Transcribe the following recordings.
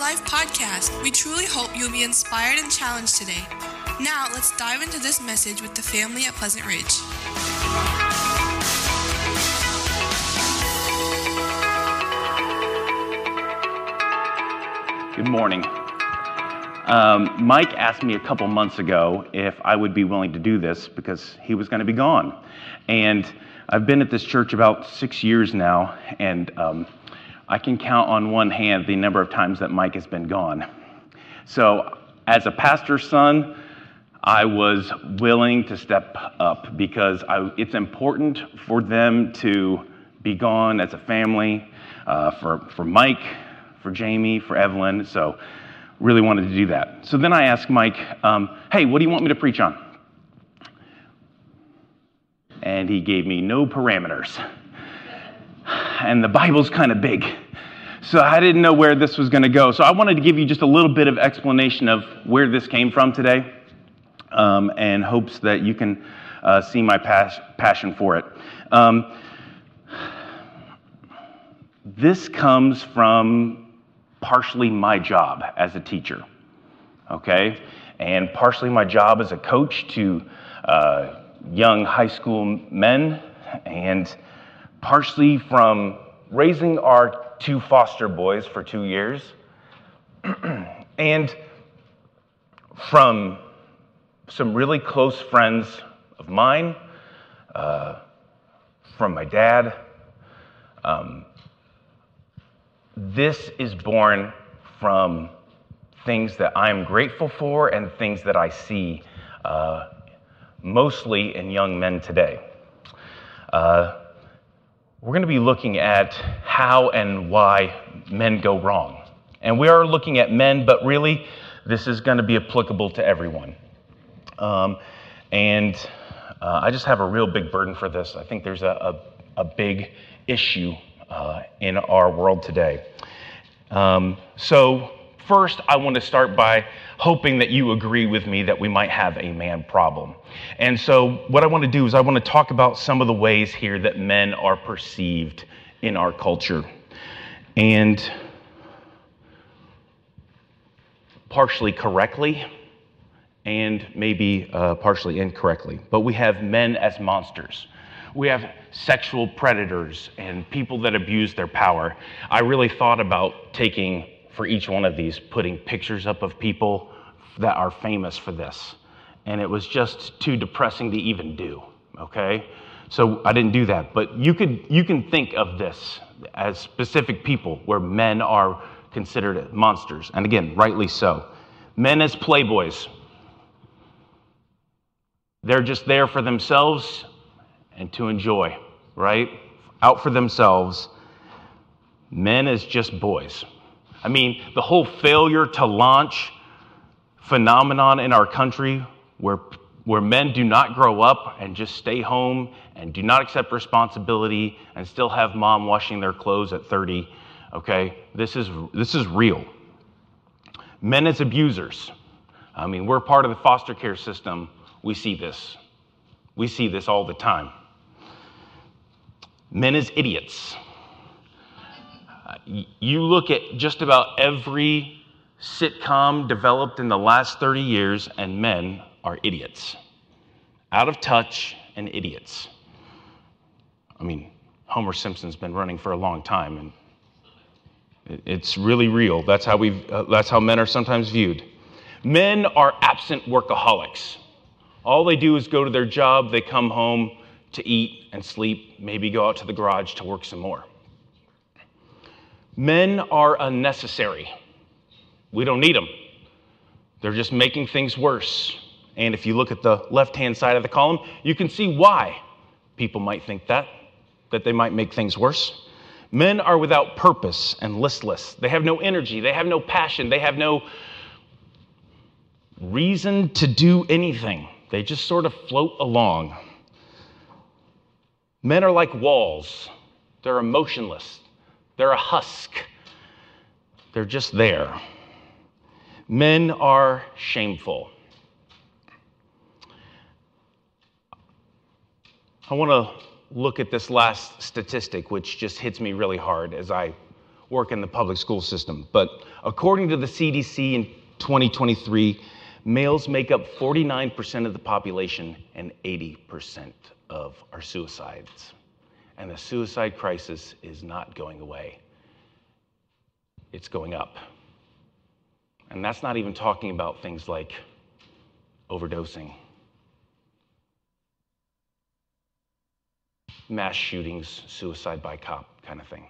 Life podcast. We truly hope you'll be inspired and challenged today. Now, let's dive into this message with the family at Pleasant Ridge. Good morning. Mike asked me a couple months ago if I would be willing to do this because he was going to be gone. And I've been at this church about 6 years now, and I can count on one hand the number of times that Mike has been gone. So as a pastor's son, I was willing to step up because it's important for them to be gone as a family, for Mike, for Jamie, for Evelyn. So really wanted to do that. So then I asked Mike, hey, what do you want me to preach on? And he gave me no parameters. And the Bible's kind of big. So I didn't know where this was going to go. So I wanted to give you just a little bit of explanation of where this came from today, and hopes that you can see my passion for it. This comes from partially my job as a teacher, okay? And partially my job as a coach to young high school men, and partially from raising our 2 foster boys for 2 years, and from some really close friends of mine, from my dad. This is born from things that I'm grateful for and things that I see mostly in young men today. We're going to be looking at how and why men go wrong. And we are looking at men, but really this is going to be applicable to everyone. I just have a real big burden for this. I think there's a big issue in our world today. So first, I want to start by hoping that you agree with me that we might have a man problem. And so what I want to do is I want to talk about some of the ways here that men are perceived in our culture. And partially correctly, and maybe partially incorrectly. But we have men as monsters. We have sexual predators and people that abuse their power. I really thought about taking, for each one of these, putting pictures up of people that are famous for this. And it was just too depressing to even do, okay? So I didn't do that. But you can think of this as specific people where men are considered monsters. And again, rightly so. Men as playboys. They're just there for themselves and to enjoy, right? Out for themselves. Men as just boys. I mean, the whole failure to launch phenomenon in our country where men do not grow up and just stay home and do not accept responsibility and still have mom washing their clothes at 30, okay? This is real. Men as abusers. I mean, we're part of the foster care system. We see this. We see this all the time. Men as idiots. You look at just about every sitcom developed in the last 30 years, and men are idiots. Out of touch and idiots. I mean, Homer Simpson's been running for a long time, and it's really real. That's how men are sometimes viewed. Men are absent workaholics. All they do is go to their job, they come home to eat and sleep, maybe go out to the garage to work some more. Men are unnecessary. We don't need them. They're just making things worse. And if you look at the left-hand side of the column, you can see why people might think that they might make things worse. Men are without purpose and listless. They have no energy. They have no passion. They have no reason to do anything. They just sort of float along. Men are like walls. They're emotionless. They're a husk. They're just there. Men are shameful. I want to look at this last statistic, which just hits me really hard as I work in the public school system. But according to the CDC in 2023, males make up 49% of the population and 80% of our suicides. And the suicide crisis is not going away. It's going up. And that's not even talking about things like overdosing, mass shootings, suicide by cop kind of thing.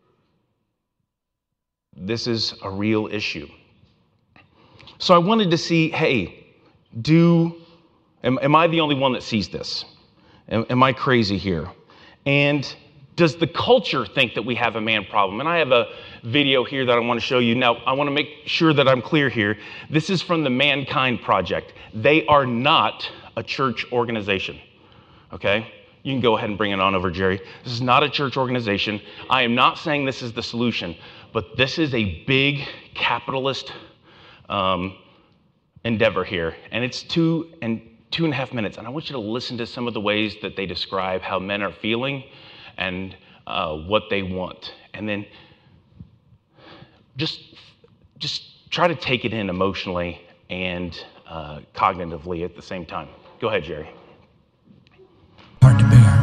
This is a real issue. So I wanted to see, hey, am I the only one that sees this? Am I crazy here? And does the culture think that we have a man problem? And I have a video here that I want to show you. Now, I want to make sure that I'm clear here. This is from the Mankind Project. They are not a church organization, okay? You can go ahead and bring it on over, Jerry. This is not a church organization. I am not saying this is the solution, but this is a big capitalist endeavor here. And it's 2.5 minutes. And I want you to listen to some of the ways that they describe how men are feeling and what they want. And then just try to take it in emotionally and cognitively at the same time. Go ahead, Jerry. Hard to bear.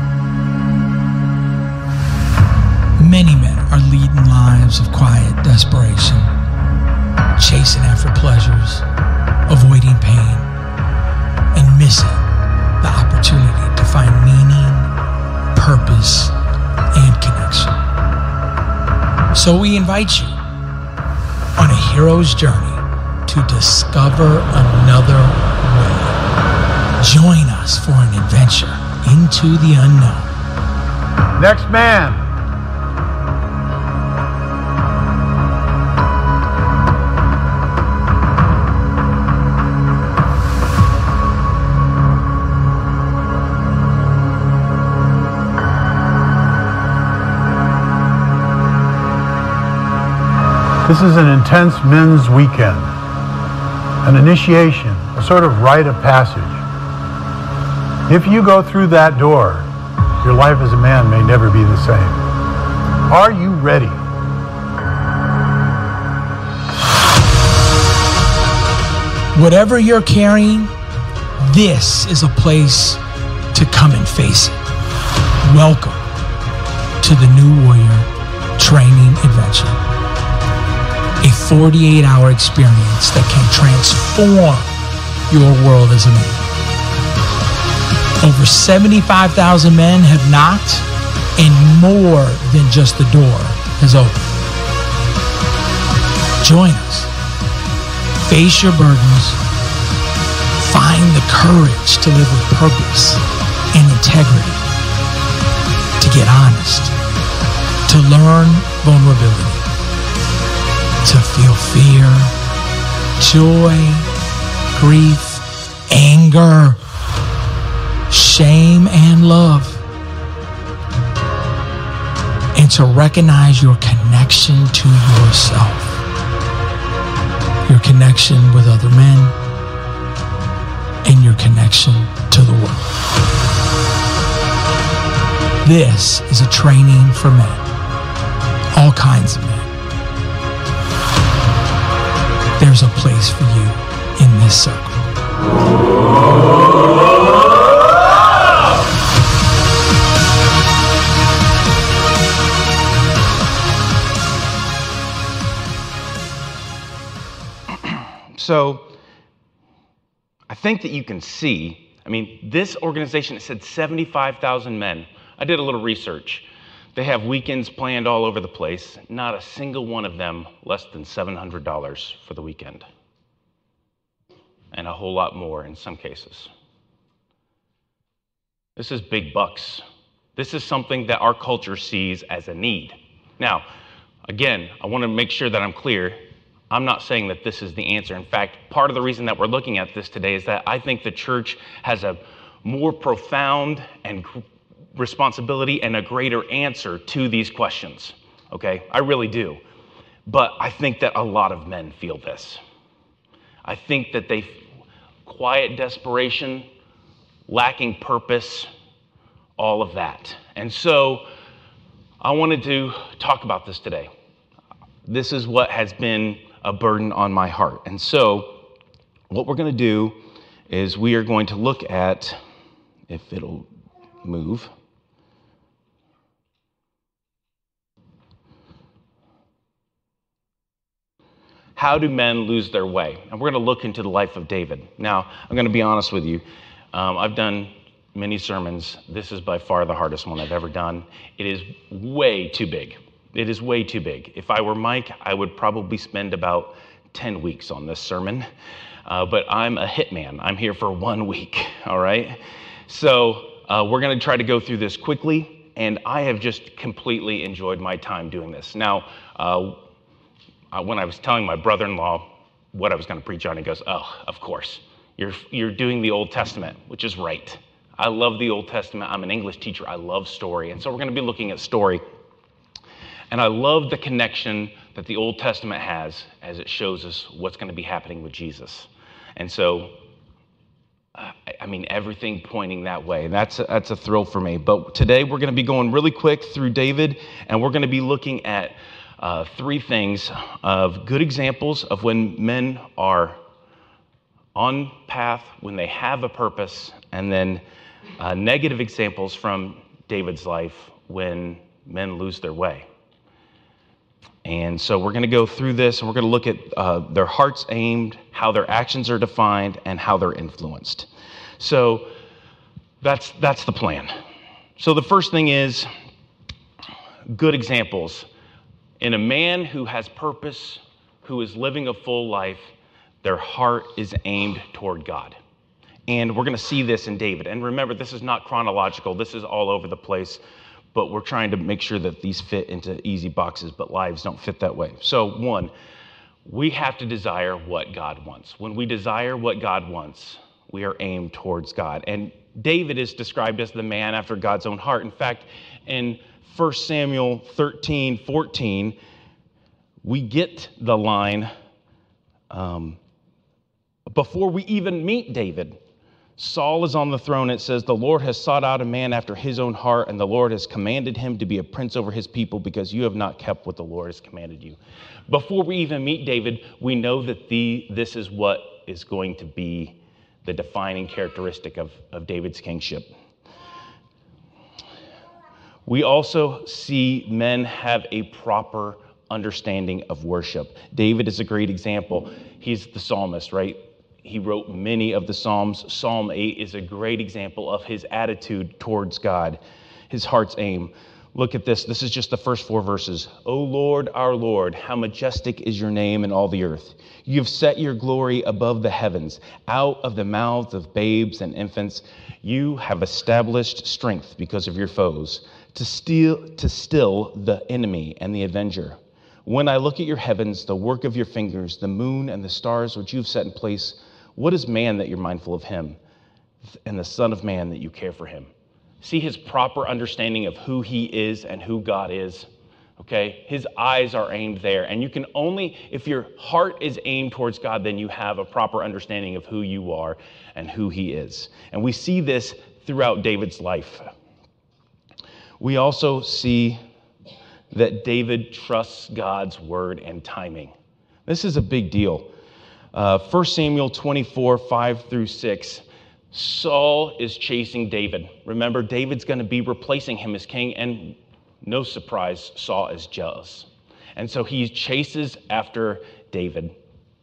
Many men are leading lives of quiet desperation, chasing after pleasures, avoiding pain, and missing the opportunity to find meaning, purpose, and connection. So we invite you on a hero's journey to discover another way. Join us for an adventure into the unknown. Next man. This is an intense men's weekend, an initiation, a sort of rite of passage. If you go through that door, your life as a man may never be the same. Are you ready? Whatever you're carrying, this is a place to come and face it. Welcome to the New Warrior Training Adventure. A 48-hour experience that can transform your world as a man. Over 75,000 men have knocked, and more than just the door has opened. Join us. Face your burdens. Find the courage to live with purpose and integrity. To get honest. To learn vulnerability. To feel fear, joy, grief, anger, shame, and love. And to recognize your connection to yourself, your connection with other men, and your connection to the world. This is a training for men, all kinds of men. There's a place for you in this circle. So I think that you can see, this organization, it said 75,000 men. I did a little research. They have weekends planned all over the place. Not a single one of them less than $700 for the weekend. And a whole lot more in some cases. This is big bucks. This is something that our culture sees as a need. Now, again, I want to make sure that I'm clear. I'm not saying that this is the answer. In fact, part of the reason that we're looking at this today is that I think the church has a more profound and responsibility and a greater answer to these questions, okay? I really do. But I think that a lot of men feel this. I think that they quiet desperation, lacking purpose, all of that. And so I wanted to talk about this today. this is what has been a burden on my heart. And so what we're going to do is we are going to look at, if it'll move, how do men lose their way? And we're going to look into the life of David. Now, I'm going to be honest with you. I've done many sermons. This is by far the hardest one I've ever done. It is way too big. It is way too big. If I were Mike, I would probably spend about 10 weeks on this sermon. But I'm a hitman. I'm here for 1 week, all right? So we're going to try to go through this quickly, and I have just completely enjoyed my time doing this. Now, when I was telling my brother-in-law what I was going to preach on, he goes, "Oh, of course. You're doing the Old Testament," which is right. I love the Old Testament. I'm an English teacher. I love story. And so we're going to be looking at story. And I love the connection that the Old Testament has as it shows us what's going to be happening with Jesus. And so, everything pointing that way. And that's a thrill for me. But today we're going to be going really quick through David, and we're going to be looking at 3 things of good examples of when men are on path, when they have a purpose, and then negative examples from David's life when men lose their way. And so we're going to go through this, and we're going to look at their hearts aimed, how their actions are defined, and how they're influenced. So that's the plan. So the first thing is good examples. In a man who has purpose, who is living a full life, their heart is aimed toward God. And we're going to see this in David. And remember, this is not chronological. This is all over the place. But we're trying to make sure that these fit into easy boxes, but lives don't fit that way. So 1, we have to desire what God wants. When we desire what God wants, we are aimed towards God. And David is described as the man after God's own heart. In fact, in 1 Samuel 13:14, we get the line, before we even meet David, Saul is on the throne. It says, "The Lord has sought out a man after his own heart, and the Lord has commanded him to be a prince over his people because you have not kept what the Lord has commanded you." Before we even meet David, we know that this is what is going to be the defining characteristic of David's kingship. We also see men have a proper understanding of worship. David is a great example. He's the psalmist, right? He wrote many of the Psalms. Psalm 8 is a great example of his attitude towards God, his heart's aim. Look at this. This is just the first 4 verses. "O Lord, our Lord, how majestic is your name in all the earth. You have set your glory above the heavens. Out of the mouths of babes and infants, you have established strength because of your foes, to still the enemy and the avenger. When I look at your heavens, the work of your fingers, the moon and the stars which you've set in place, what is man that you're mindful of him, and the son of man that you care for him?" See his proper understanding of who he is and who God is, okay? His eyes are aimed there. And you can only, if your heart is aimed towards God, then you have a proper understanding of who you are and who he is. And we see this throughout David's life. We also see that David trusts God's word and timing. This is a big deal. 1 Samuel 24, 5-6, Saul is chasing David. Remember, David's going to be replacing him as king, and no surprise, Saul is jealous. And so he chases after David.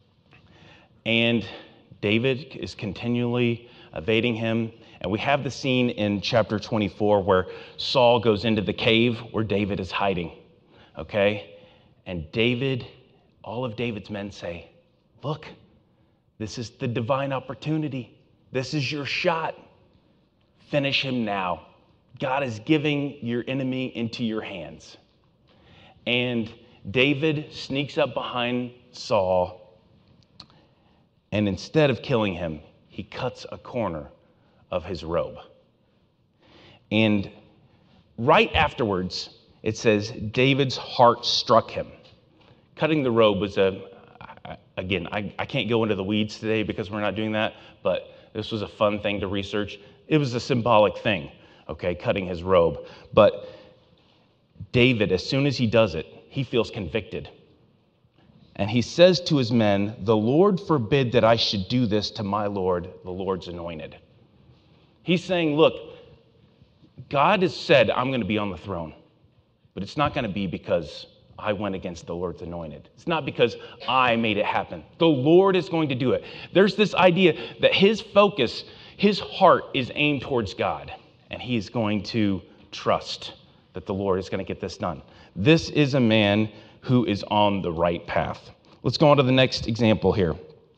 And David is continually evading him. And we have the scene in chapter 24 where Saul goes into the cave where David is hiding, okay? And David, all of David's men say, "Look, this is the divine opportunity. This is your shot. Finish him now. God is giving your enemy into your hands." And David sneaks up behind Saul, and instead of killing him, he cuts a corner of his robe. And right afterwards, it says, David's heart struck him. Cutting the robe was again, I can't go into the weeds today because we're not doing that, but this was a fun thing to research. It was a symbolic thing, okay, cutting his robe. But David, as soon as he does it, he feels convicted. And he says to his men, "The Lord forbid that I should do this to my Lord, the Lord's anointed." He's saying, look, God has said I'm going to be on the throne, but it's not going to be because I went against the Lord's anointed. It's not because I made it happen. The Lord is going to do it. There's this idea that his focus, his heart is aimed towards God, and he's going to trust that the Lord is going to get this done. This is a man who is on the right path. Let's go on to the next example here.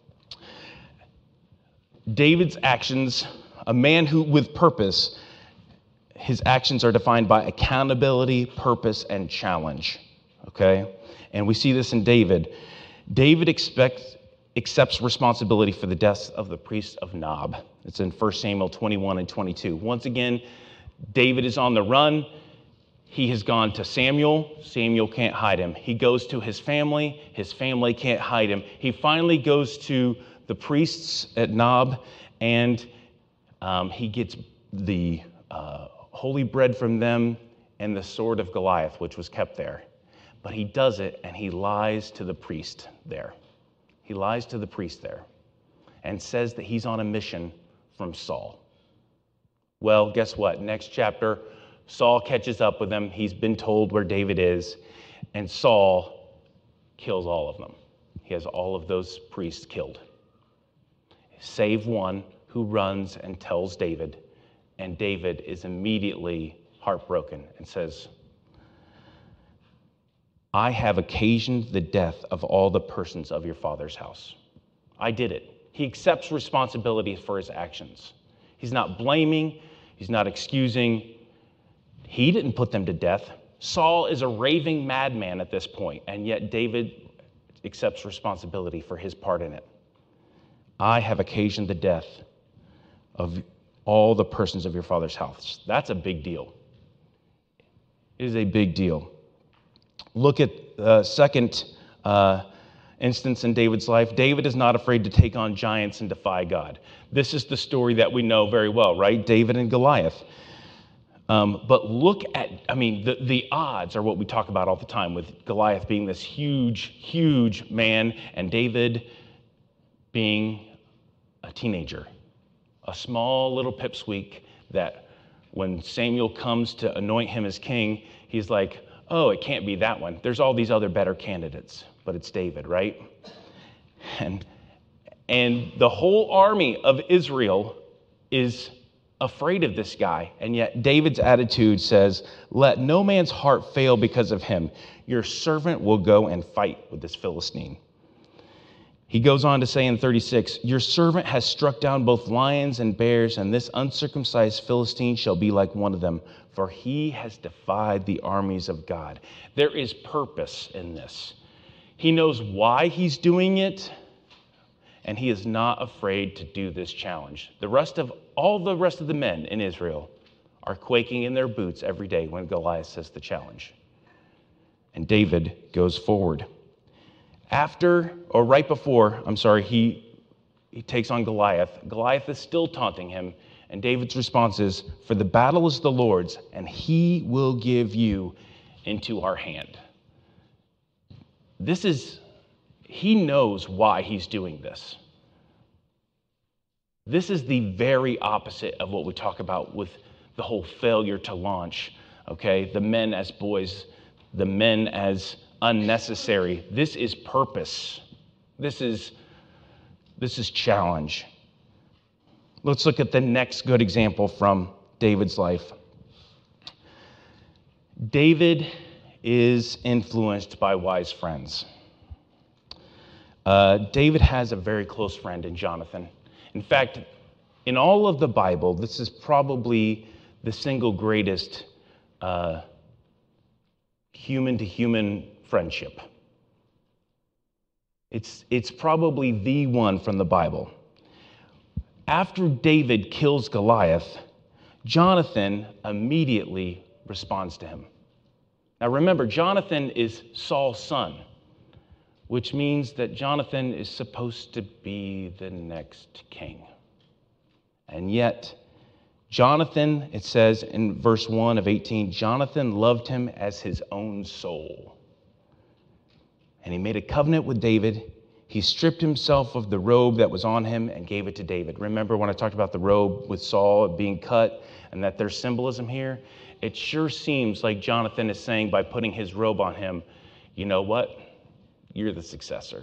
David's actions, a man who with purpose, his actions are defined by accountability, purpose, and challenge. Okay? And we see this in David. David accepts responsibility for the deaths of the priests of Nob. It's in 1 Samuel 21 and 22. Once again, David is on the run. He has gone to Samuel. Samuel can't hide him. He goes to his family. His family can't hide him. He finally goes to the priests at Nob, and he gets the holy bread from them and the sword of Goliath, which was kept there. But he does it, and he lies to the priest there. He lies to the priest there and says that he's on a mission from Saul. Well, guess what? Next chapter, Saul catches up with him. He's been told where David is, and Saul kills all of them. He has all of those priests killed, save one who runs and tells David, and David is immediately heartbroken and says, "I have occasioned the death of all the persons of your father's house. I did it." He accepts responsibility for his actions. He's not blaming. He's not excusing. He didn't put them to death. Saul is a raving madman at this point, and yet David accepts responsibility for his part in it. "I have occasioned the death of all the persons of your father's house." That's a big deal. It is a big deal. Look at the second instance in David's life. David is not afraid to take on giants and defy God. This is the story that we know very well, right? David and Goliath. But look at, the odds are what we talk about all the time, with Goliath being this huge, huge man and David being a teenager, a small little pipsqueak that when Samuel comes to anoint him as king, he's like, "Oh, it can't be that one. There's all these other better candidates, but it's David," right? And the whole army of Israel is afraid of this guy, and yet David's attitude says, "Let no man's heart fail because of him. Your servant will go and fight with this Philistine." He goes on to say in 36, "Your servant has struck down both lions and bears, and this uncircumcised Philistine shall be like one of them, for he has defied the armies of God." There is purpose in this. He knows why he's doing it, and he is not afraid to do this challenge. All the rest of the men in Israel are quaking in their boots every day when Goliath says the challenge. And David goes forward. Right before he takes on Goliath. Goliath is still taunting him, and David's response is, "For the battle is the Lord's, and he will give you into our hand." He knows why he's doing this. This is the very opposite of what we talk about with the whole failure to launch, okay? The men as boys, the men as unnecessary. This is purpose. This is challenge. Let's look at the next good example from David's life. David is influenced by wise friends. David has a very close friend in Jonathan. In fact, in all of the Bible, this is probably the single greatest human-to-human friendship. It's probably the one from the Bible. After David kills Goliath, Jonathan immediately responds to him. Now remember, Jonathan is Saul's son, which means that Jonathan is supposed to be the next king. And yet, Jonathan, it says in verse 1 of 18, Jonathan loved him as his own soul. and he made a covenant with David. He stripped himself of the robe that was on him and gave it to David. Remember when I talked about the robe with Saul being cut and that there's symbolism here? It sure seems like Jonathan is saying by putting his robe on him, you know what? You're the successor.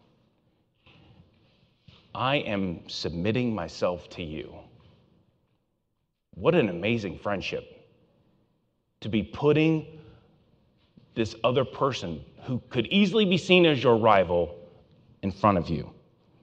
I am submitting myself to you. What an amazing friendship. To be putting this other person who could easily be seen as your rival in front of you.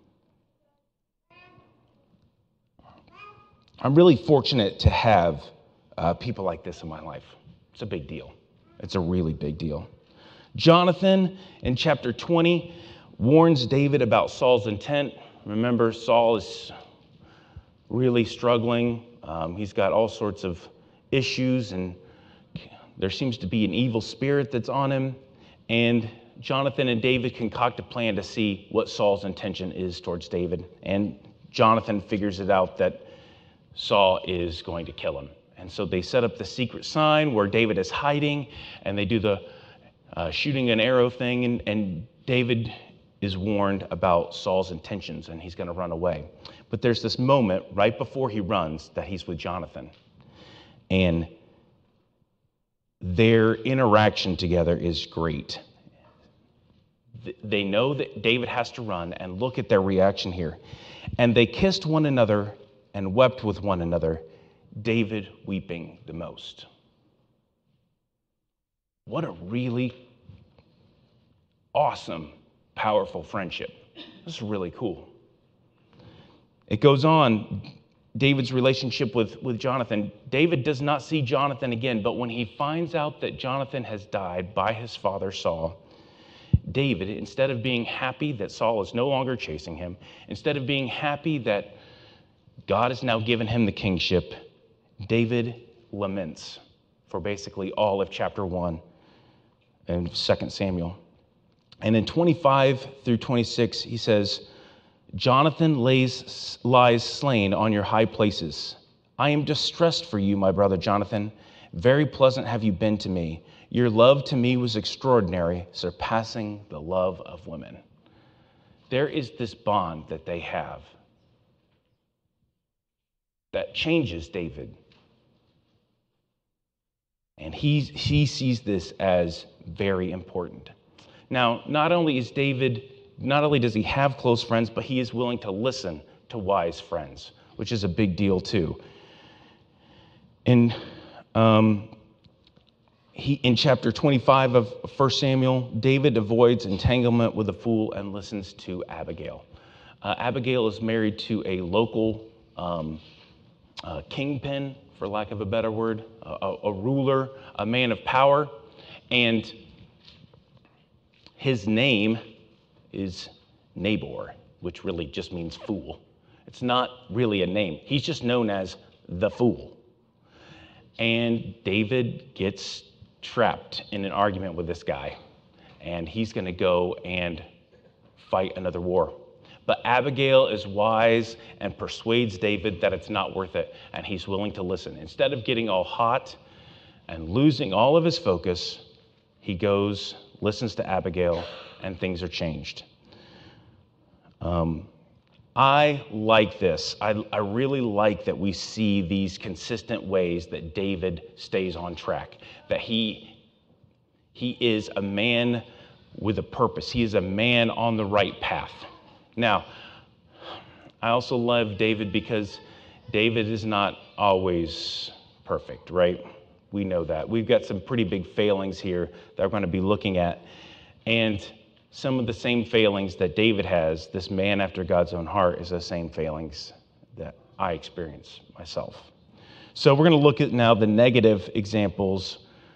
I'm really fortunate to have people like this in my life. It's a big deal. It's a really big deal. Jonathan, in chapter 20, warns David about Saul's intent. Remember, Saul is really struggling. He's got all sorts of issues, and there seems to be an evil spirit that's on him. And Jonathan and David concoct a plan to see what Saul's intention is towards David. And Jonathan figures it out that Saul is going to kill him. And so they set up the secret sign where David is hiding, and they do the shooting an arrow thing, and David is warned about Saul's intentions, and he's going to run away. But there's this moment right before he runs that he's with Jonathan. And their interaction together is great. They know that David has to run, and look at their reaction here. And they kissed one another and wept with one another, David weeping the most. What a really awesome, powerful friendship. This is really cool. It goes on, David's relationship with Jonathan. David does not see Jonathan again, but when he finds out that Jonathan has died by his father Saul, David, instead of being happy that Saul is no longer chasing him, instead of being happy that God has now given him the kingship, David laments for basically all of chapter 1 and 2 Samuel. And in 25 through 26, he says, Jonathan lies slain on your high places. I am distressed for you, my brother Jonathan. Very pleasant have you been to me. Your love to me was extraordinary, surpassing the love of women. There is this bond that they have that changes David. And he sees this as very important. Now, not only does he have close friends, but he is willing to listen to wise friends, which is a big deal too. In chapter 25 of 1 Samuel, David avoids entanglement with a fool and listens to Abigail. Abigail is married to a local kingpin, for lack of a better word, a ruler, a man of power, and his name is Nabor, which really just means fool. It's not really a name. He's just known as the fool. And David gets trapped in an argument with this guy, and he's going to go and fight another war. But Abigail is wise and persuades David that it's not worth it, and he's willing to listen. Instead of getting all hot and losing all of his focus, he goes, listens to Abigail, and things are changed. I like this. I really like that we see these consistent ways that David stays on track, that he is a man with a purpose. He is a man on the right path. Now, I also love David because David is not always perfect, right? We know that. We've got some pretty big failings here that we're going to be looking at. And some of the same failings that David has, this man after God's own heart, is the same failings that I experience myself. So we're going to look at now the negative examples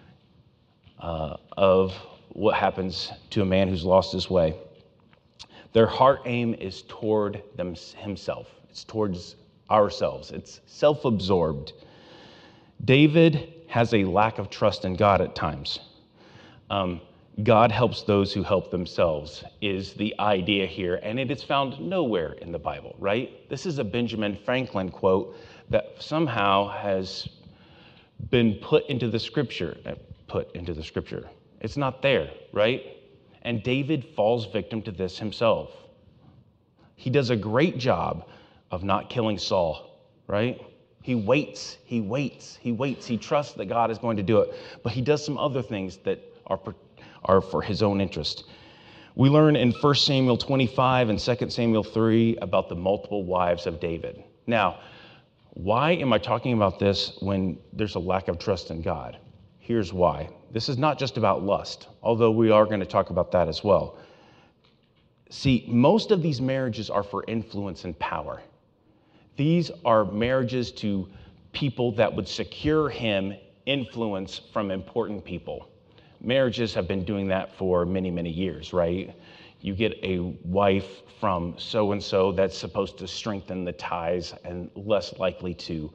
of what happens to a man who's lost his way. Their heart aim is toward himself. It's towards ourselves. It's self-absorbed. David has a lack of trust in God at times. God helps those who help themselves is the idea here, and it is found nowhere in the Bible, right? This is a Benjamin Franklin quote that somehow has been put into the scripture. It's not there, right? And David falls victim to this himself. He does a great job of not killing Saul, right? He waits. He trusts that God is going to do it. But he does some other things that are for his own interest. We learn in 1 Samuel 25 and 2 Samuel 3 about the multiple wives of David. Now, why am I talking about this when there's a lack of trust in God? Here's why. This is not just about lust, although we are going to talk about that as well. See, most of these marriages are for influence and power. These are marriages to people that would secure him influence from important people. Marriages have been doing that for many, many years, right? You get a wife from so-and-so that's supposed to strengthen the ties and less likely to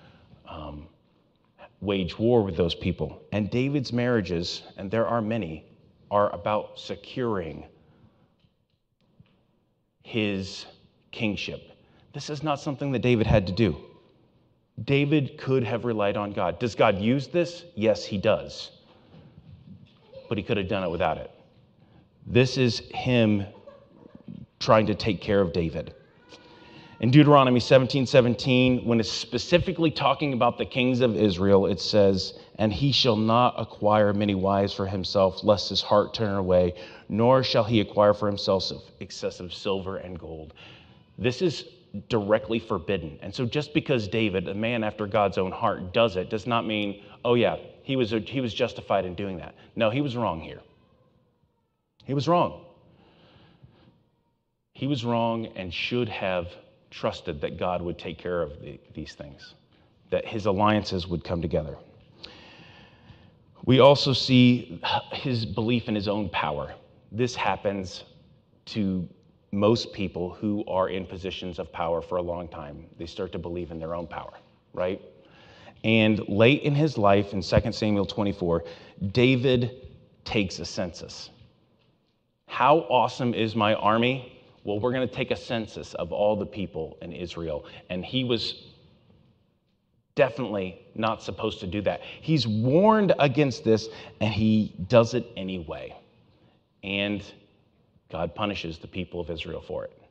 wage war with those people. And David's marriages, and there are many, are about securing his kingship. This is not something that David had to do. David could have relied on God. Does God use this? Yes, he does. But he could have done it without it. This is him trying to take care of David. In Deuteronomy 17:17, when it's specifically talking about the kings of Israel, it says, "And he shall not acquire many wives for himself, lest his heart turn away, nor shall he acquire for himself excessive silver and gold." This is directly forbidden. And so just because David, a man after God's own heart, does it, does not mean, oh yeah, he was justified in doing that. No, he was wrong here. He was wrong. He was wrong and should have trusted that God would take care of these things, that his alliances would come together. We also see his belief in his own power. This happens to most people who are in positions of power for a long time. They start to believe in their own power, right? And late in his life, in 2 Samuel 24, David takes a census. How awesome is my army? Well, we're going to take a census of all the people in Israel. And he was definitely not supposed to do that. He's warned against this, and he does it anyway. And God punishes the people of Israel for it.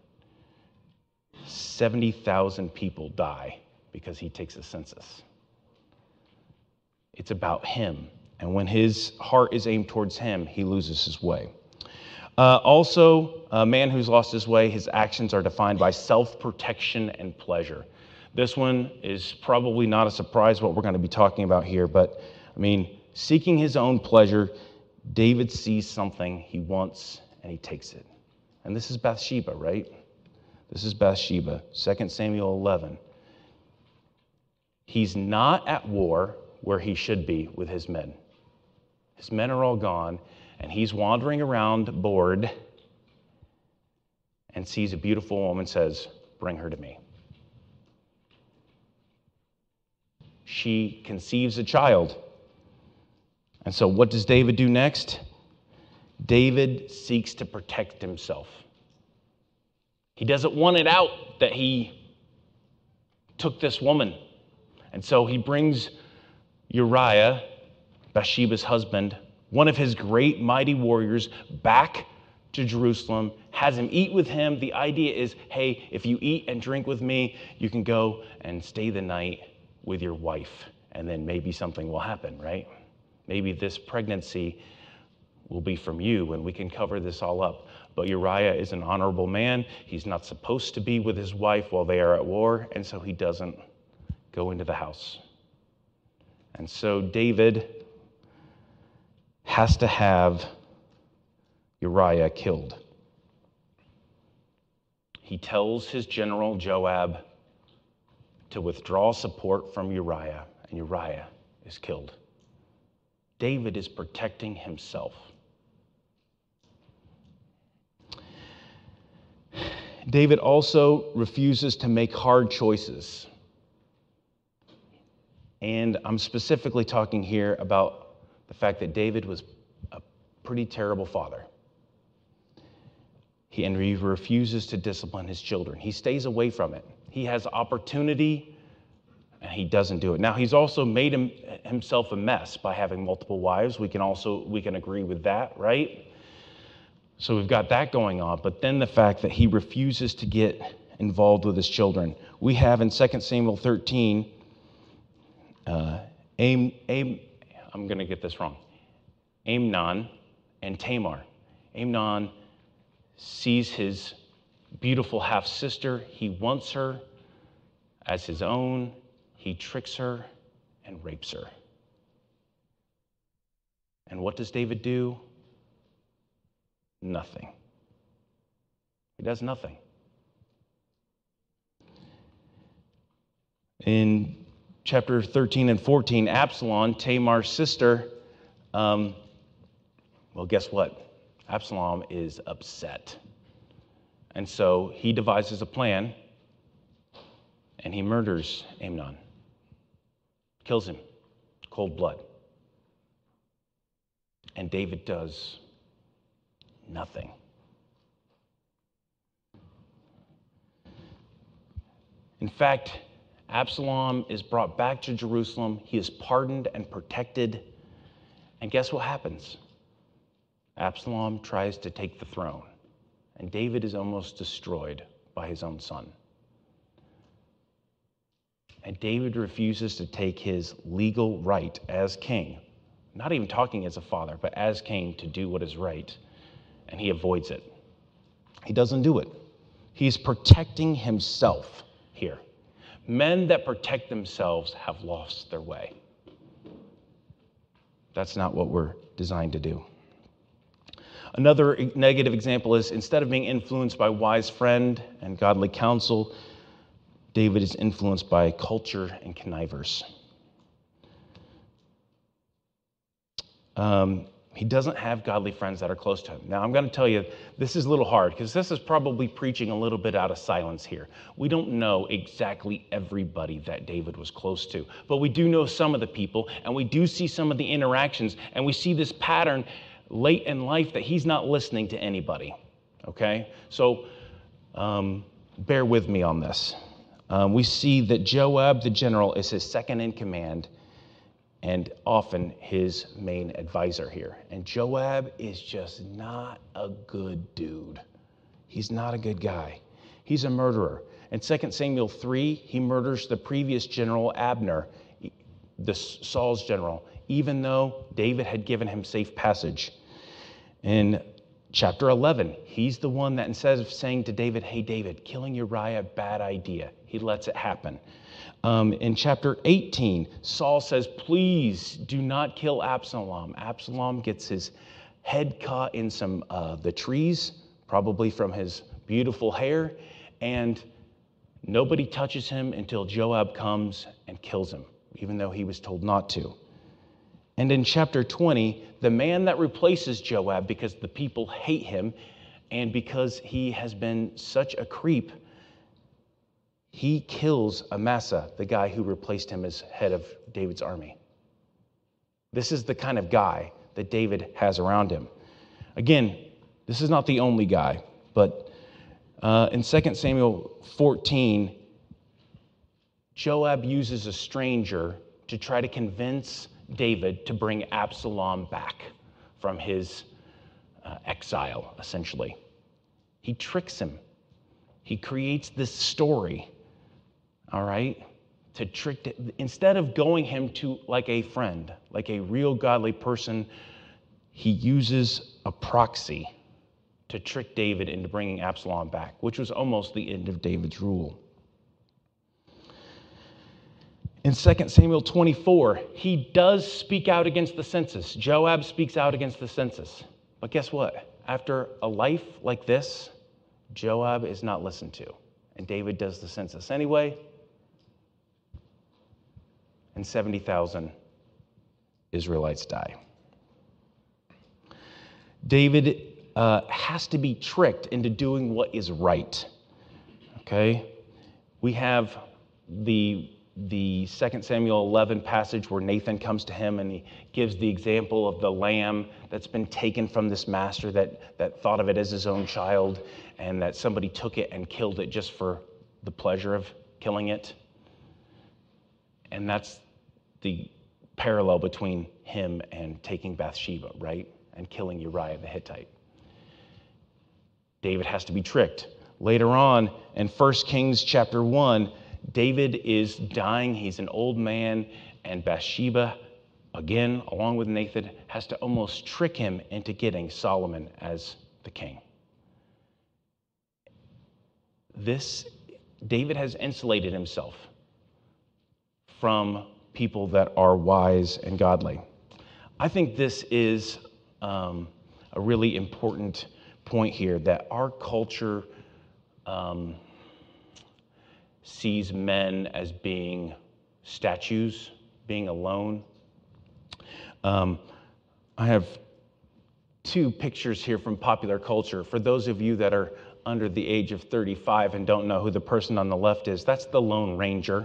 70,000 people die because he takes a census. It's about him. And when his heart is aimed towards him, he loses his way. Also, a man who's lost his way, his actions are defined by self-protection and pleasure. This one is probably not a surprise what we're going to be talking about here, but seeking his own pleasure, David sees something he wants and he takes it. And this is Bathsheba, right? This is Bathsheba, 2 Samuel 11. He's not at war where he should be with his men. His men are all gone, and he's wandering around bored and sees a beautiful woman, says, "Bring her to me." She conceives a child. And so what does David do next? David seeks to protect himself. He doesn't want it out that he took this woman. And so he brings Uriah, Bathsheba's husband, one of his great mighty warriors, back to Jerusalem, has him eat with him. The idea is, hey, if you eat and drink with me, you can go and stay the night with your wife, and then maybe something will happen, right? Maybe this pregnancy will be from you, and we can cover this all up. But Uriah is an honorable man. He's not supposed to be with his wife while they are at war, and so he doesn't go into the house. And so David has to have Uriah killed. He tells his general Joab to withdraw support from Uriah, and Uriah is killed. David is protecting himself. David also refuses to make hard choices. And I'm specifically talking here about the fact that David was a pretty terrible father. He refuses to discipline his children. He stays away from it. He has opportunity, and he doesn't do it. Now, he's also made himself a mess by having multiple wives. We can agree with that, right? So we've got that going on, but then the fact that he refuses to get involved with his children. We have in 2 Samuel 13, I'm going to get this wrong, Amnon and Tamar. Amnon sees his beautiful half-sister. He wants her as his own. He tricks her and rapes her. And what does David do? Nothing. He does nothing. In chapter 13 and 14, Absalom, Tamar's sister, well, guess what? Absalom is upset. And so he devises a plan, and he murders Amnon. Kills him. Cold blood. And David does nothing. In fact, Absalom is brought back to Jerusalem. He is pardoned and protected. And guess what happens? Absalom tries to take the throne, and David is almost destroyed by his own son. And David refuses to take his legal right as king, not even talking as a father, but as king, to do what is right, and he avoids it. He doesn't do it. He's protecting himself here. Men that protect themselves have lost their way. That's not what we're designed to do. Another negative example is, instead of being influenced by wise friend and godly counsel, David is influenced by culture and connivers. He doesn't have godly friends that are close to him. Now, I'm going to tell you, this is a little hard, because this is probably preaching a little bit out of silence here. We don't know exactly everybody that David was close to, but we do know some of the people, and we do see some of the interactions, and we see this pattern late in life that he's not listening to anybody, okay? So bear with me on this. We see that Joab, the general, is his second in command, and often his main advisor here. And Joab is just not a good dude. He's not a good guy. He's a murderer. In 2 Samuel 3, he murders the previous general, Abner, the Saul's general, even though David had given him safe passage. In chapter 11, he's the one that, instead of saying to David, "Hey, David, killing Uriah, bad idea," he lets it happen. In chapter 18, Saul says, "Please do not kill Absalom." Absalom gets his head caught in some the trees, probably from his beautiful hair, and nobody touches him until Joab comes and kills him, even though he was told not to. And in chapter 20, the man that replaces Joab, because the people hate him and because he has been such a creep, he kills Amasa, the guy who replaced him as head of David's army. This is the kind of guy that David has around him. Again, this is not the only guy, but in 2 Samuel 14, Joab uses a stranger to try to convince David to bring Absalom back from his exile, essentially. He tricks him. He creates this story, all right, to trick, instead of going him to like a friend, like a real godly person, he uses a proxy to trick David into bringing Absalom back, which was almost the end of David's rule. In 2 Samuel 24, he does speak out against the census. Joab speaks out against the census. But guess what? After a life like this, Joab is not listened to. And David does the census anyway. And 70,000 Israelites die. David has to be tricked into doing what is right. Okay? We have the 2 Samuel 11 passage where Nathan comes to him and he gives the example of the lamb that's been taken from this master that thought of it as his own child, and that somebody took it and killed it just for the pleasure of killing it. And that's the parallel between him and taking Bathsheba, right? And killing Uriah the Hittite. David has to be tricked. Later on in 1 Kings chapter 1, David is dying. He's an old man, and Bathsheba, again, along with Nathan, has to almost trick him into getting Solomon as the king. David has insulated himself from people that are wise and godly. I think this is a really important point here, that our culture sees men as being statues, being alone. I have two pictures here from popular culture. For those of you that are under the age of 35 and don't know who the person on the left is, that's the Lone Ranger.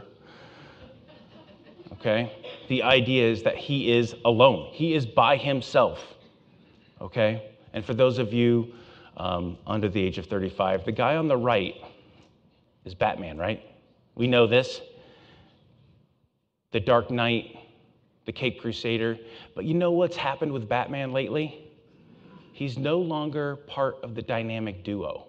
Okay? The idea is that he is alone. He is by himself. Okay? And for those of you under the age of 35, the guy on the right is Batman, right? We know this. The Dark Knight, the Caped Crusader. But you know what's happened with Batman lately? He's no longer part of the dynamic duo.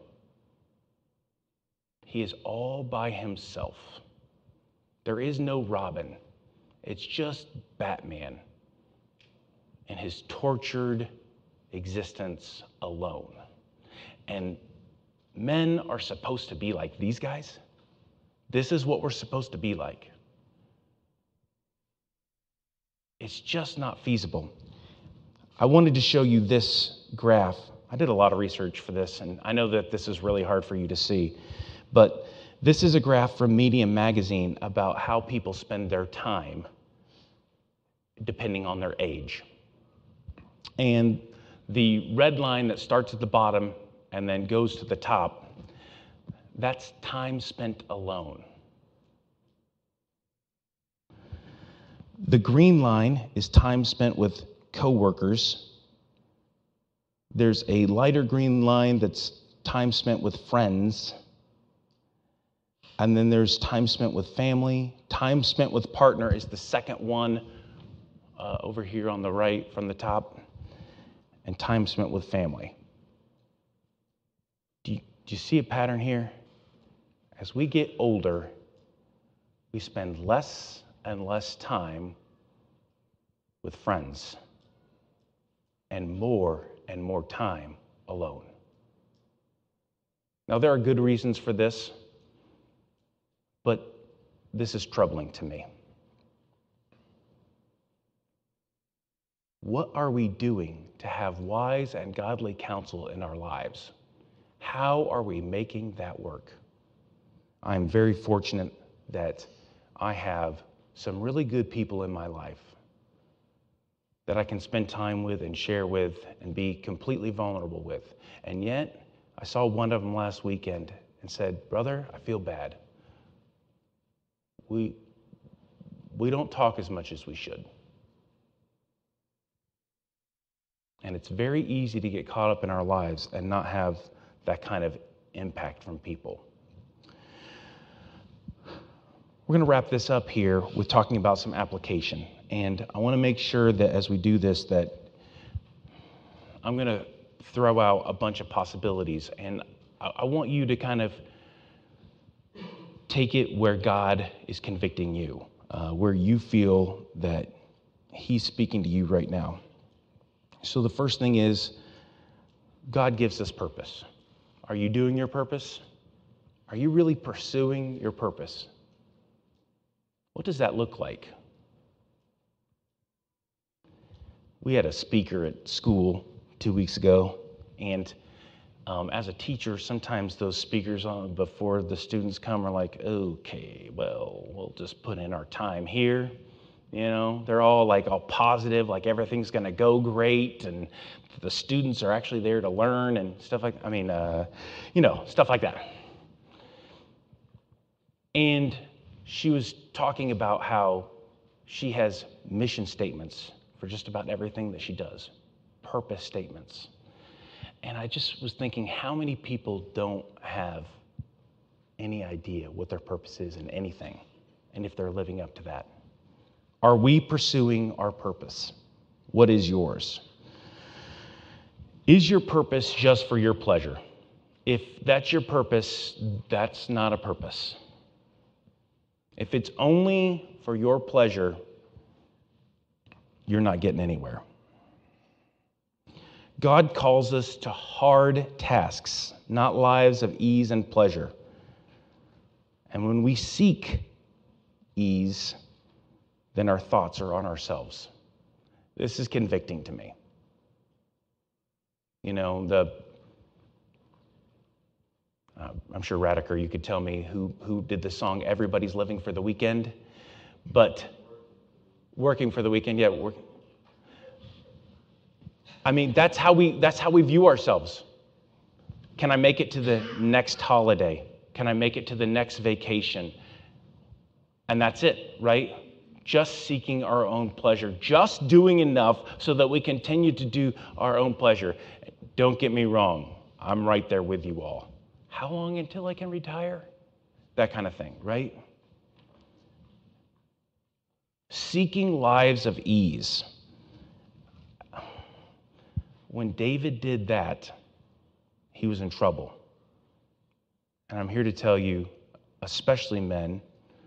He is all by himself. There is no Robin. It's just Batman and his tortured existence alone. And men are supposed to be like these guys. This is what we're supposed to be like. It's just not feasible. I wanted to show you this graph. I did a lot of research for this, and I know that this is really hard for you to see, but this is a graph from Medium Magazine about how people spend their time depending on their age. And the red line that starts at the bottom and then goes to the top, that's time spent alone. The green line is time spent with coworkers. There's a lighter green line that's time spent with friends. And then there's time spent with family. Time spent with partner is the second one over here on the right from the top. And time spent with family. Do you see a pattern here? As we get older, we spend less and less time with friends and more time alone. Now, there are good reasons for this, but this is troubling to me. What are we doing to have wise and godly counsel in our lives? How are we making that work? I'm very fortunate that I have some really good people in my life that I can spend time with and share with and be completely vulnerable with. And yet, I saw one of them last weekend and said, "Brother, I feel bad. We don't talk as much as we should." And it's very easy to get caught up in our lives and not have that kind of impact from people. We're going to wrap this up here with talking about some application. And I want to make sure that as we do this, that I'm going to throw out a bunch of possibilities. And I want you to kind of take it where God is convicting you, where you feel that He's speaking to you right now. So the first thing is, God gives us purpose. Are you doing your purpose? Are you really pursuing your purpose? What does that look like? We had a speaker at school 2 weeks ago, and as a teacher, sometimes those speakers before the students come are like, "Okay, well, we'll just put in our time here." You know, they're all like all positive, like everything's going to go great, and the students are actually there to learn and stuff like, stuff like that. And she was talking about how she has mission statements for just about everything that she does, purpose statements. And I just was thinking, how many people don't have any idea what their purpose is in anything, and if they're living up to that? Are we pursuing our purpose? What is yours? Is your purpose just for your pleasure? If that's your purpose, that's not a purpose. If it's only for your pleasure, you're not getting anywhere. God calls us to hard tasks, not lives of ease and pleasure. And when we seek ease, then our thoughts are on ourselves. This is convicting to me. You know, I'm sure Radiker, you could tell me who did the song "Everybody's Living for the Weekend," but working for the weekend, yeah. I mean, that's how we view ourselves. Can I make it to the next holiday? Can I make it to the next vacation? And that's it, right? Just seeking our own pleasure, just doing enough so that we continue to do our own pleasure. Don't get me wrong, I'm right there with you all. How long until I can retire? That kind of thing, right? Seeking lives of ease. When David did that, he was in trouble. And I'm here to tell you, especially men,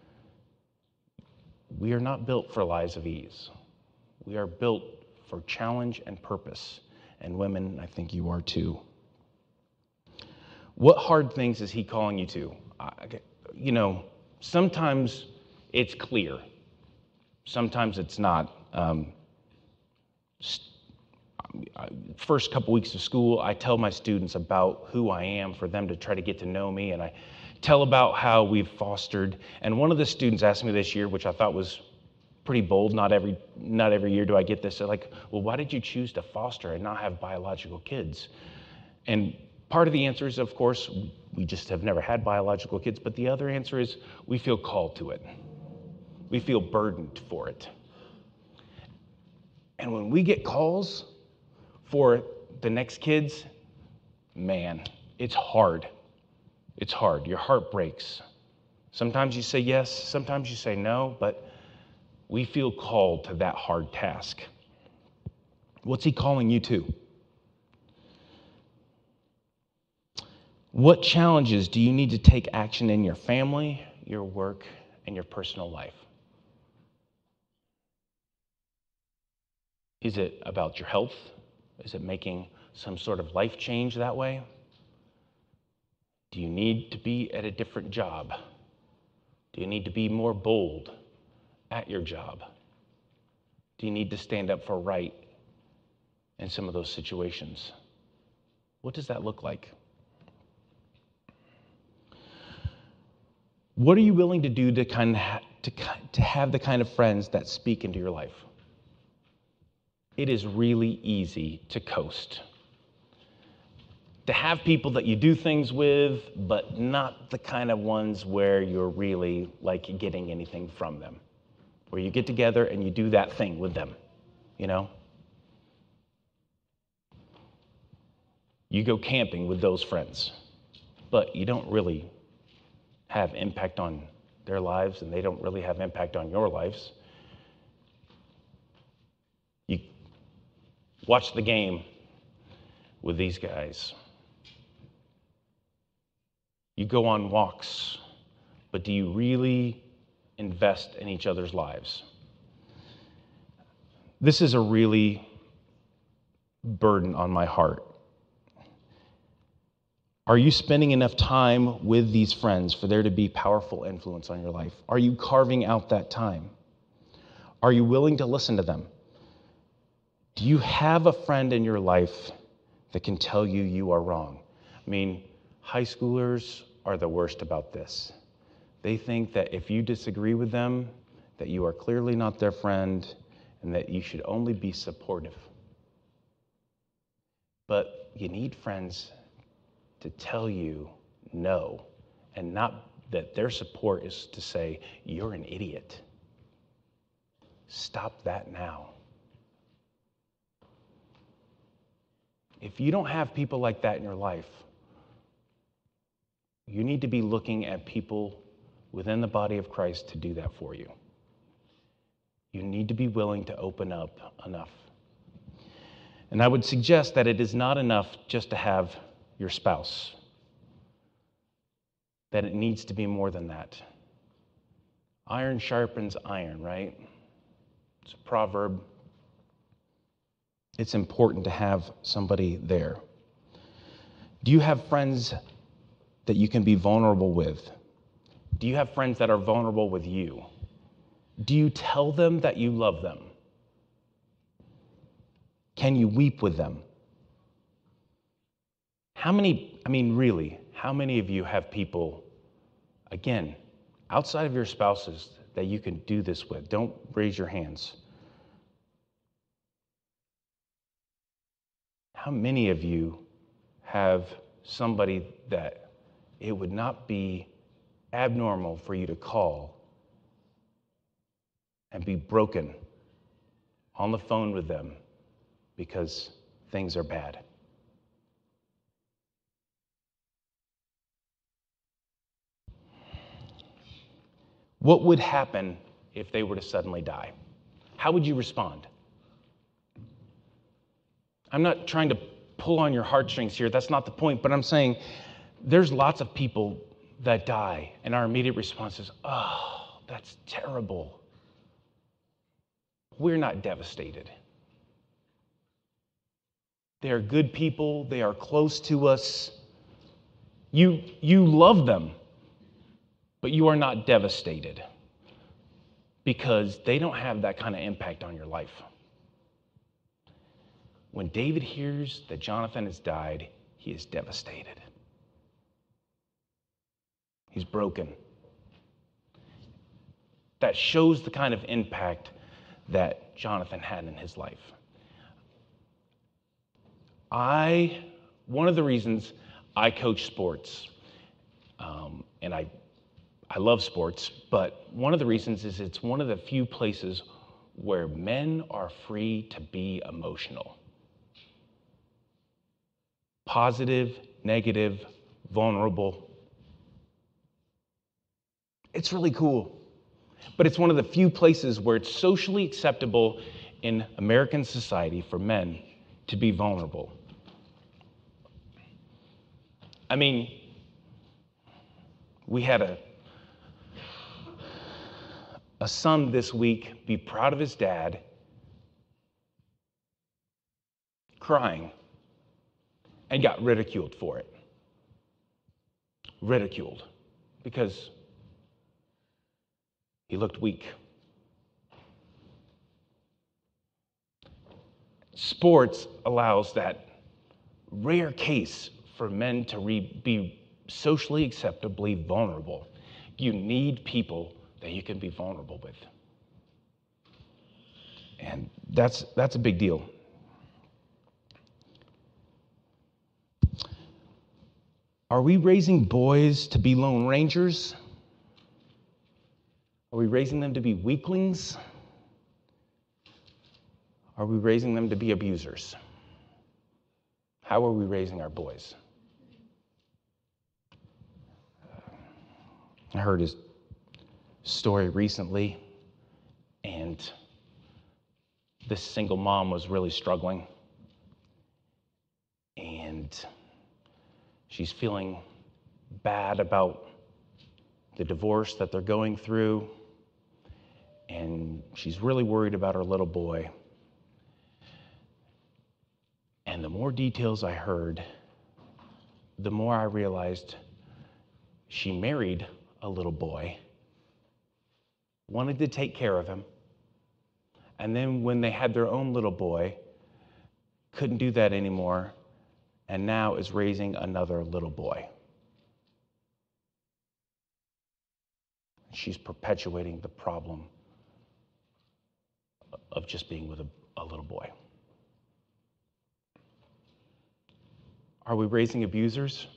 we are not built for lives of ease. We are built for challenge and purpose. And women, I think you are too. What hard things is he calling you to? You know, sometimes it's clear. Sometimes it's not. First couple weeks of school, I tell my students about who I am for them to try to get to know me, and I tell about how we've fostered. And one of the students asked me this year, which I thought was pretty bold. Not every year do I get this. They're like, well, why did you choose to foster and not have biological kids? And part of the answer is, of course, we just have never had biological kids. But the other answer is we feel called to it. We feel burdened for it. And when we get calls for the next kids, man, it's hard. It's hard. Your heart breaks. Sometimes you say yes, sometimes you say no, but we feel called to that hard task. What's he calling you to? What challenges do you need to take action in your family, your work, and your personal life? Is it about your health? Is it making some sort of life change that way? Do you need to be at a different job? Do you need to be more bold at your job? Do you need to stand up for right in some of those situations? What does that look like? What are you willing to do to have the kind of friends that speak into your life? It is really easy to coast. To have people that you do things with, but not the kind of ones where you're really like getting anything from them. Where you get together and you do that thing with them, you know? You go camping with those friends, but you don't really have impact on their lives, and they don't really have impact on your lives. You watch the game with these guys. You go on walks, but do you really invest in each other's lives? This is a really burden on my heart. Are you spending enough time with these friends for there to be powerful influence on your life? Are you carving out that time? Are you willing to listen to them? Do you have a friend in your life that can tell you you are wrong? I mean, high schoolers are the worst about this. They think that if you disagree with them, that you are clearly not their friend and that you should only be supportive. But you need friends to tell you no, and not that their support is to say, you're an idiot. Stop that now. If you don't have people like that in your life, you need to be looking at people within the body of Christ to do that for you. You need to be willing to open up enough. And I would suggest that it is not enough just to have your spouse that it needs to be more than that. Iron sharpens iron, right? It's a proverb. It's important to have somebody there. Do you have friends that you can be vulnerable with? Do you have friends that are vulnerable with you? Do you tell them that you love them? Can you weep with them? How many of you have people, again, outside of your spouses, that you can do this with? Don't raise your hands. How many of you have somebody that it would not be abnormal for you to call and be broken on the phone with them because things are bad? What would happen if they were to suddenly die? How would you respond? I'm not trying to pull on your heartstrings here. That's not the point. But I'm saying there's lots of people that die, and our immediate response is, oh, that's terrible. We're not devastated. They are good people. They are close to us. You love them, but you are not devastated because they don't have that kind of impact on your life. When David hears that Jonathan has died, he is devastated. He's broken. That shows the kind of impact that Jonathan had in his life. One of the reasons I coach sports, and I love sports, but one of the reasons is it's one of the few places where men are free to be emotional. Positive, negative, vulnerable. It's really cool. But it's one of the few places where it's socially acceptable in American society for men to be vulnerable. I mean, we had a son this week be proud of his dad, crying, and got ridiculed for it. Ridiculed because he looked weak. Sports allows that rare case for men to be socially acceptably vulnerable. You need people that you can be vulnerable with. And that's a big deal. Are we raising boys to be lone rangers? Are we raising them to be weaklings? Are we raising them to be abusers? How are we raising our boys? I heard his story recently, and this single mom was really struggling, and she's feeling bad about the divorce that they're going through, and she's really worried about her little boy. And the more details I heard, the more I realized she married a little boy, wanted to take care of him, and then when they had their own little boy, couldn't do that anymore, and now is raising another little boy. She's perpetuating the problem of just being with a little boy. Are we raising abusers?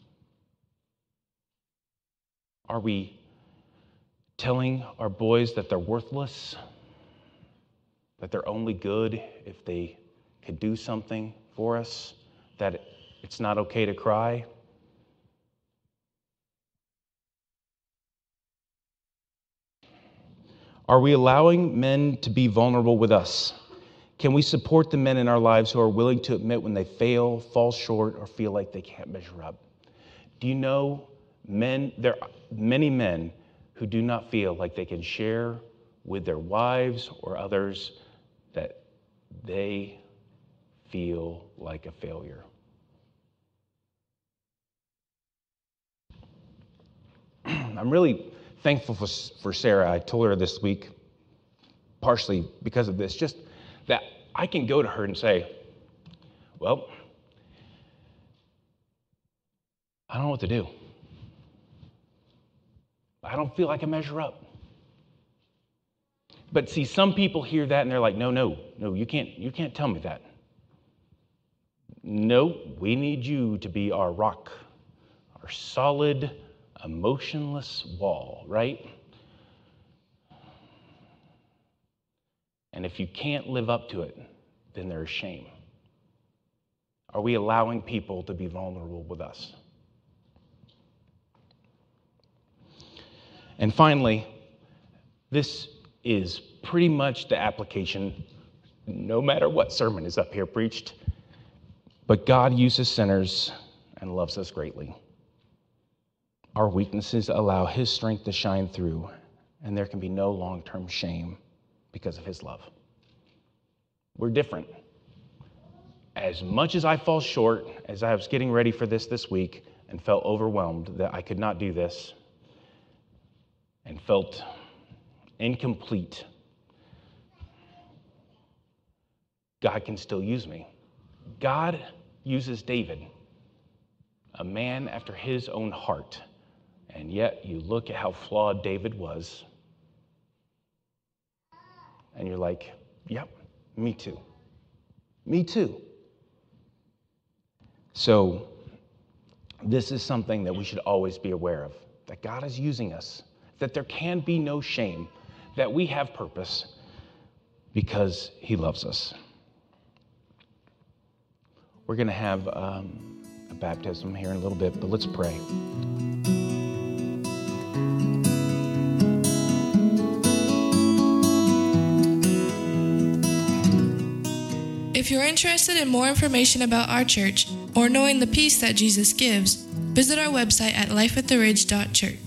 Are we telling our boys that they're worthless, that they're only good if they could do something for us, that it's not okay to cry? Are we allowing men to be vulnerable with us? Can we support the men in our lives who are willing to admit when they fail, fall short, or feel like they can't measure up? Do you know there are many men who do not feel like they can share with their wives or others that they feel like a failure. I'm really thankful for Sarah. I told her this week, partially because of this, just that I can go to her and say, well, I don't know what to do. I don't feel like I measure up. But see, some people hear that and they're like, no, you can't tell me that. No, we need you to be our rock, our solid, emotionless wall, right? And if you can't live up to it, then there's shame. Are we allowing people to be vulnerable with us? And finally, this is pretty much the application, no matter what sermon is up here preached. But God uses sinners and loves us greatly. Our weaknesses allow His strength to shine through, and there can be no long-term shame because of His love. We're different. As much as I fall short, as I was getting ready for this week and felt overwhelmed that I could not do this, and felt incomplete, God can still use me. God uses David, a man after His own heart, and yet you look at how flawed David was, and you're like, yep, me too. Me too. So this is something that we should always be aware of, that God is using us, that there can be no shame, that we have purpose because He loves us. We're going to have a baptism here in a little bit, but let's pray. If you're interested in more information about our church or knowing the peace that Jesus gives, visit our website at lifeattheridge.church.